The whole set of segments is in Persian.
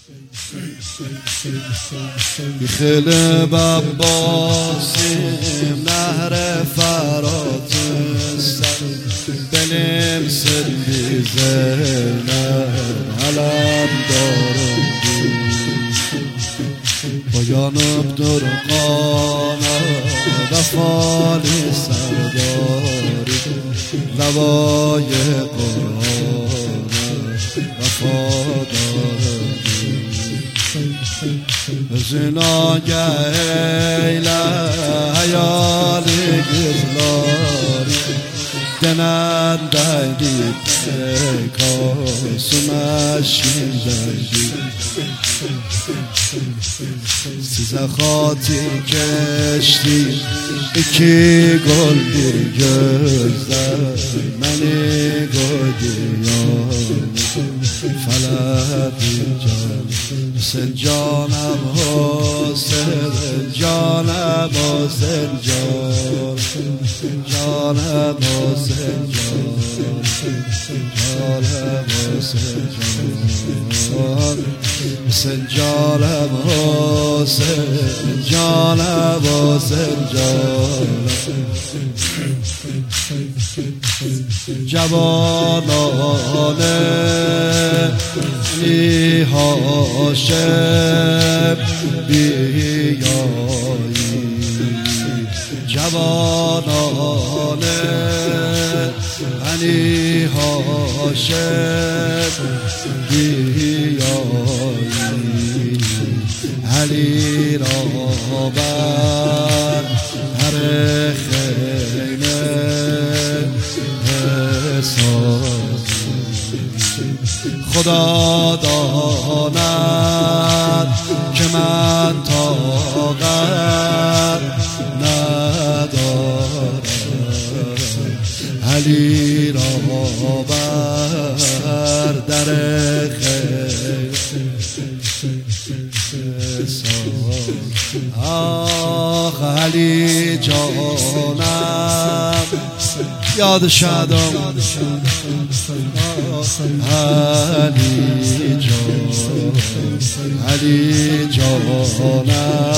خیلی بباسیم نهر فرات سر benim sevdiğimler alam darıldı. Boyanıp dur kana vefali serdari Revayı Kur'an'a vefadarıldı. Özüne geyle hayali kızları denendeydi kasıma şimdiydi. Size hatir geçti iki gol bir gözler beni koydu feledi can. Sen canım o sen canım o sen can canım o sen can canım o sen can sen canım o sen canım o sen can Cavanane nihaşem biyayı Cavanane nihaşem biyayı Ali rabar her khayne خدا داند که من طاقت ندارم علی را بر در خیر آخ علی جانم یاد شدم علی جان علی جانم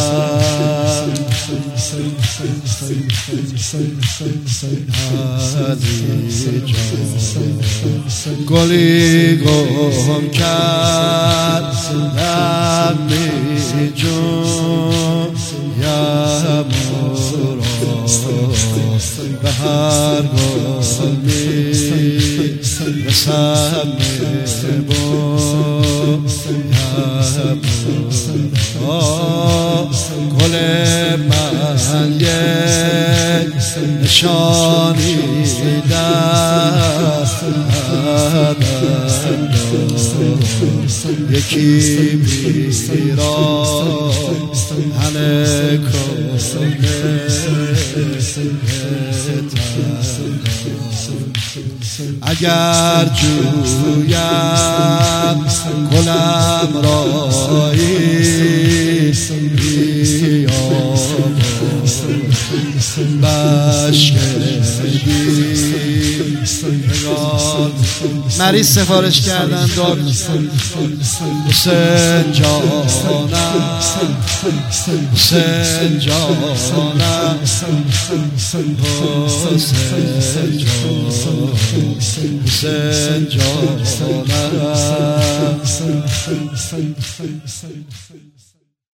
علی جان گلی گم کردم می جون یمورا به هر گل می رسم میبون گل من یک نشانی دهد یکی پیراهن کنه اگر جویم گلم رایی بیام بشکردی مریض سفارش کردن داد حسین جانم حسین جانم حسین جانم حسین جانم